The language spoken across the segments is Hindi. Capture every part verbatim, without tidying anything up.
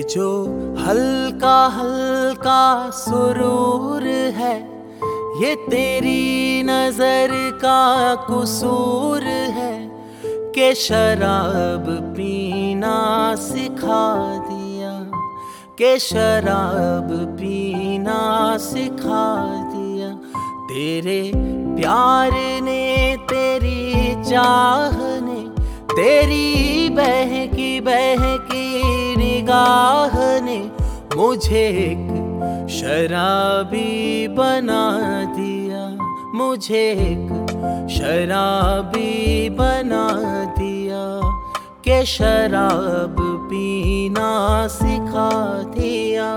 जो हल्का हल्का सुरूर है, ये तेरी नजर का कसूर है कि शराब पीना सिखा दिया, कि शराब पीना सिखा दिया। तेरे प्यार ने, तेरी चाह ने, तेरी बहकी बहकी निगाह ने मुझे एक शराबी बना दिया, मुझे एक शराबी बना दिया, कि शराब पीना सिखा दिया।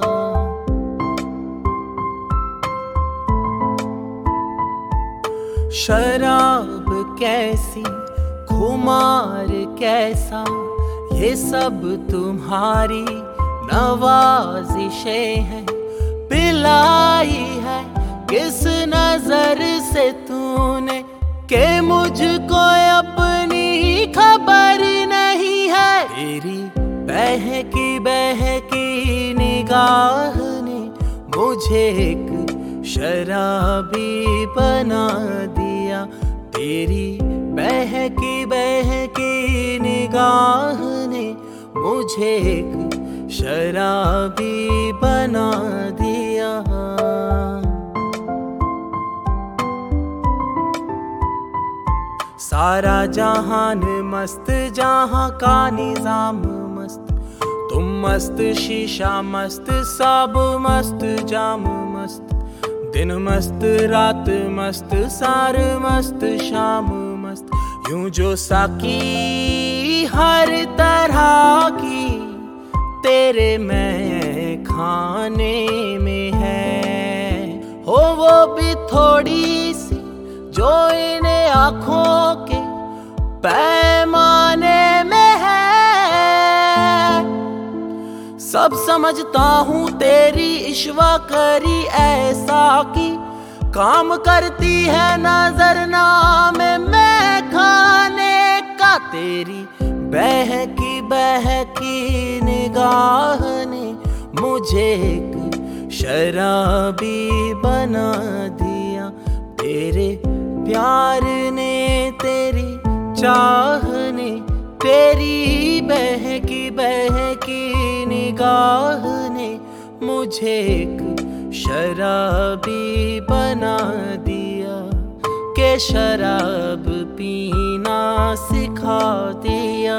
शराब कैसी, खुमार कैसा, ये सब तुम्हारी नवाजिशें हैं। पिलाई है किस नजर से तूने कि मुझको अपनी खबर नहीं है। तेरी बहकी बहकी निगाह ने मुझे एक शराबी बना दिया। तेरी बहकी बहकी निगाह ने मुझे एक शराबी बना दिया। सारा जहान मस्त, जहां का निजाम मस्त, तुम मस्त, शीशा मस्त, सब मस्त, जाम मस्त, दिन मस्त, रात मस्त, सार मस्त, शाम मस्त। यूं जो साकी हर तरह की तेरे मैं खाने में है, हो वो भी थोड़ी सी जो इन आँखों के पैमाने में है। सब समझता हूँ तेरी इश्वा करी ऐसा की काम करती है नजर नाम में खाने का। तेरी बहकी बहकी निगाह ने मुझे एक शराबी बना दिया। तेरे प्यार ने, तेरी चाह ने, तेरी बहकी बहकी निगाह ने मुझे एक शराबी बना दिया, कि शराब पीना सिखा दिया।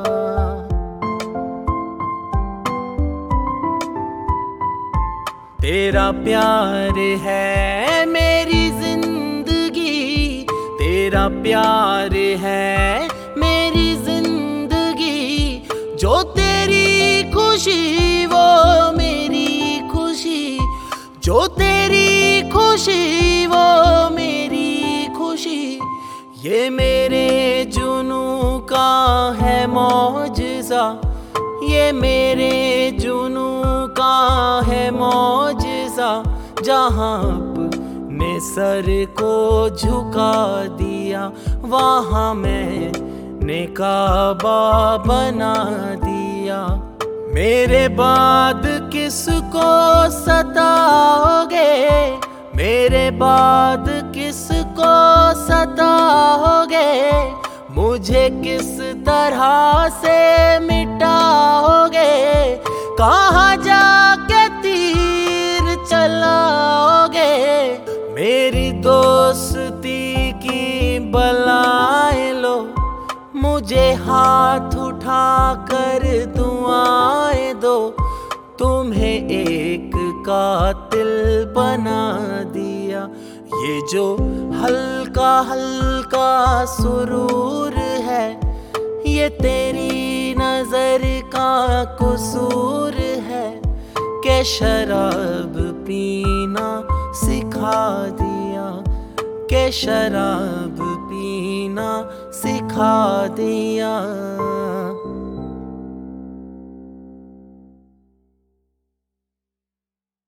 तेरा प्यार है मेरी जिंदगी, तेरा प्यार है मेरी जिंदगी, जो तेरी खुशी वो मेरी खुशी, जो तेरी खुशी वो मेरी खुशी। ये मेरे जुनू का है मौजज़ा, ये मेरे जुनू का है मौजज़ा, जहाँ अपने सर को झुका दिया वहाँ मैंने काबा बना दिया। मेरे बाद किसको सताओगे, मेरे बाद किसको सताओगे, मुझे किस तरह से मिटाओगे, कहाँ जाके तीर चलाओगे। मेरी दोस्ती की बलाएं लो, मुझे हाथ उठा कर दुआएं दो, तुम्हें एक कातिल बना दिया। ये जो हल्का हल्का सुरूर है, ये तेरी नजर का कसूर है, कि शराब पीना सिखा दिया, कि शराब पीना सिखा दिया।